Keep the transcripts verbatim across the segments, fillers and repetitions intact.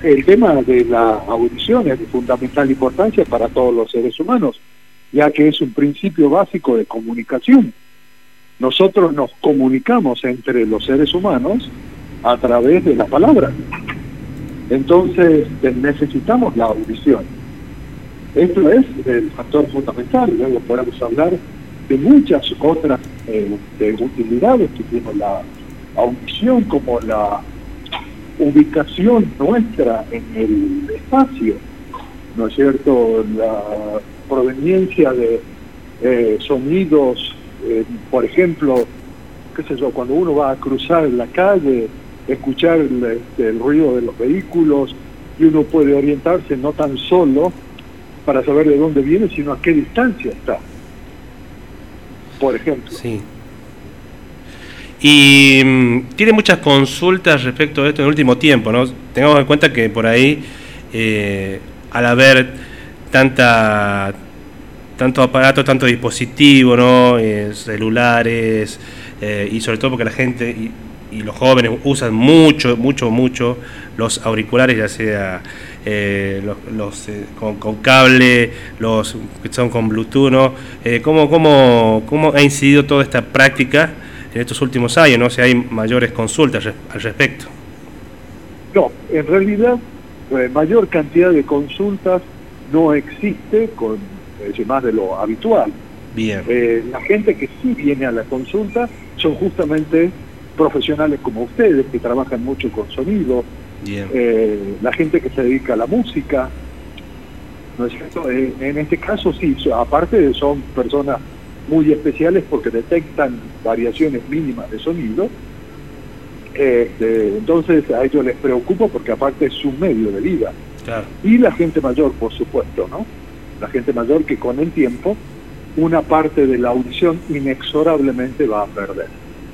el tema de la audición es de fundamental importancia para todos los seres humanos, ya que es un principio básico de comunicación. Nosotros nos comunicamos entre los seres humanos a través de la palabra. Entonces necesitamos la audición. Esto es el factor fundamental. Luego podemos hablar de muchas otras eh, de utilidades que tiene la audición, como la ubicación nuestra en el espacio, ¿no es cierto? La proveniencia de eh, sonidos, eh, por ejemplo, qué sé yo, cuando uno va a cruzar la calle, escuchar el, este, el ruido de los vehículos, y uno puede orientarse no tan solo para saber de dónde viene, sino a qué distancia está, por ejemplo. Sí. Y mmm, tiene muchas consultas respecto a esto en el último tiempo, ¿no? Tengamos en cuenta que por ahí, eh, al haber tanta tanto aparato, tanto dispositivo, ¿no? Eh, celulares, eh, y sobre todo porque la gente y, y los jóvenes usan mucho, mucho, mucho los auriculares, ya sea eh, los, los eh, con, con cable, los que son con Bluetooth, ¿no? Eh, ¿cómo, cómo, ¿Cómo ha incidido toda esta práctica en estos últimos años, no? Si hay mayores consultas al respecto. No, en realidad, eh, mayor cantidad de consultas no existe, con eh, más de lo habitual. Bien. Eh, la gente que sí viene a la consulta son justamente profesionales como ustedes, que trabajan mucho con sonido. Bien. Eh, la gente que se dedica a la música, ¿no es cierto? Eh, en este caso sí, aparte son personas muy especiales porque detectan variaciones mínimas de sonido. Este, entonces a ellos les preocupa porque aparte es su medio de vida. Claro. Y la gente mayor, por supuesto, ¿no? La gente mayor que con el tiempo una parte de la audición inexorablemente va a perder.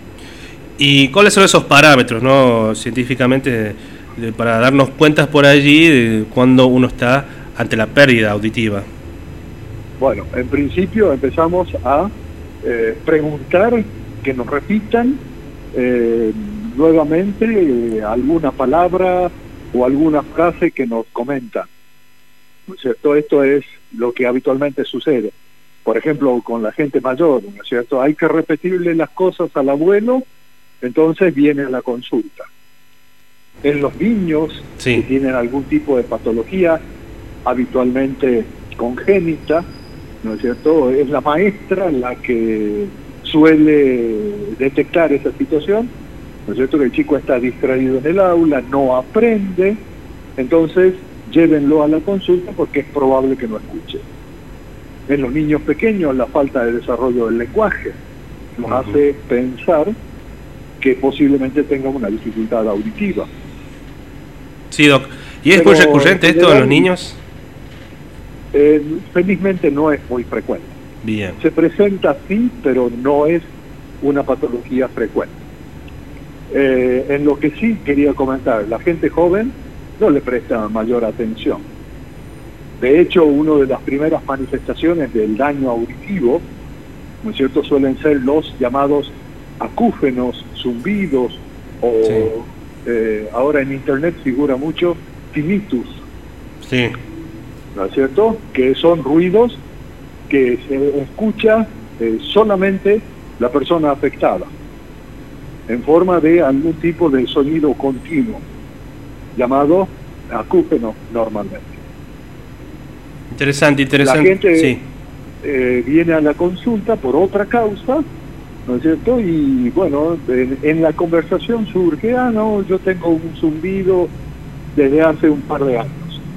¿Y cuáles son esos parámetros, no, científicamente, de, de, para darnos cuentas por allí de cuando uno está ante la pérdida auditiva? Bueno, en principio empezamos a eh, preguntar que nos repitan eh, nuevamente eh, alguna palabra o alguna frase que nos comentan, ¿no es cierto? Esto es lo que habitualmente sucede. Por ejemplo, con la gente mayor, ¿no es cierto? Hay que repetirle las cosas al abuelo, entonces viene a la consulta. En los niños sí. que tienen algún tipo de patología habitualmente congénita, ¿no es cierto? Es la maestra la que suele detectar esa situación, ¿no es cierto? Que el chico está distraído en el aula, no aprende, entonces llévenlo a la consulta porque es probable que no escuche. En los niños pequeños, la falta de desarrollo del lenguaje nos uh-huh. hace pensar que posiblemente tenga una dificultad auditiva. Sí, Doc. ¿Y es Pero, muy recurrente esto en los niños? Eh, felizmente no es muy frecuente. Bien. Se presenta sí, pero no es una patología frecuente. Eh, en lo que sí quería comentar, la gente joven no le presta mayor atención. De hecho, una de las primeras manifestaciones del daño auditivo, ¿no es cierto?, suelen ser los llamados acúfenos, zumbidos, o sí. eh, ahora en internet figura mucho tinnitus. Sí. ¿No es cierto? Que son ruidos que se escucha eh, solamente la persona afectada, en forma de algún tipo de sonido continuo, llamado acúfeno normalmente. Interesante, interesante. La gente sí. eh, viene a la consulta por otra causa, ¿no es cierto? Y bueno, en, en la conversación surge, ah, no, yo tengo un zumbido desde hace un par de años.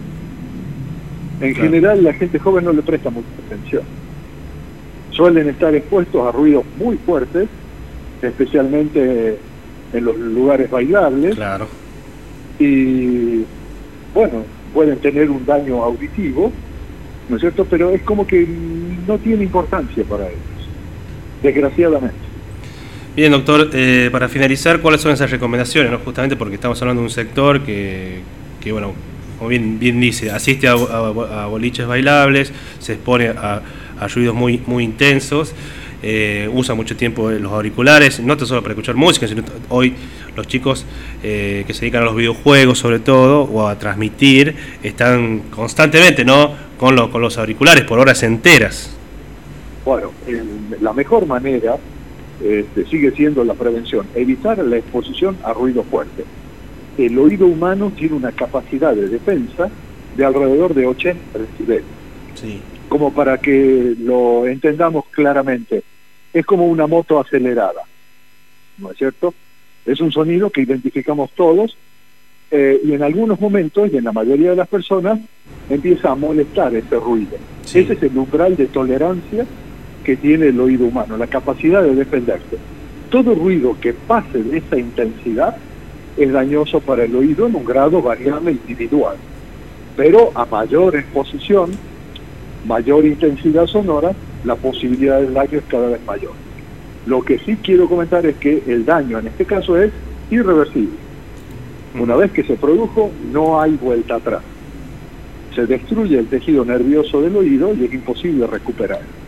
En claro. general, la gente joven no le presta mucha atención. Suelen estar expuestos a ruidos muy fuertes, especialmente en los lugares bailables. Claro. Y, bueno, pueden tener un daño auditivo, ¿no es cierto? Pero es como que no tiene importancia para ellos, desgraciadamente. Bien, doctor, eh, para finalizar, ¿cuáles son esas recomendaciones? ¿No? Justamente porque estamos hablando de un sector que, que bueno, como bien, bien dice, asiste a, a, a boliches bailables, se expone a, a ruidos muy, muy intensos, eh, usan mucho tiempo los auriculares, no tan solo para escuchar música, sino hoy los chicos eh, que se dedican a los videojuegos sobre todo, o a transmitir, están constantemente, ¿no?, con, lo, con los auriculares por horas enteras. Bueno, el, la mejor manera este, sigue siendo la prevención, evitar la exposición a ruido fuerte. El oído humano tiene una capacidad de defensa de alrededor de ochenta decibeles. Sí. Como para que lo entendamos claramente, es como una moto acelerada, ¿no es cierto? Es un sonido que identificamos todos eh, y en algunos momentos, y en la mayoría de las personas, empieza a molestar ese ruido. Sí. Ese es el umbral de tolerancia que tiene el oído humano, la capacidad de defenderse. Todo ruido que pase de esa intensidad es dañoso para el oído en un grado variable individual. Pero a mayor exposición, mayor intensidad sonora, la posibilidad de daño es cada vez mayor. Lo que sí quiero comentar es que el daño en este caso es irreversible. Una vez que se produjo, no hay vuelta atrás. Se destruye el tejido nervioso del oído y es imposible recuperar.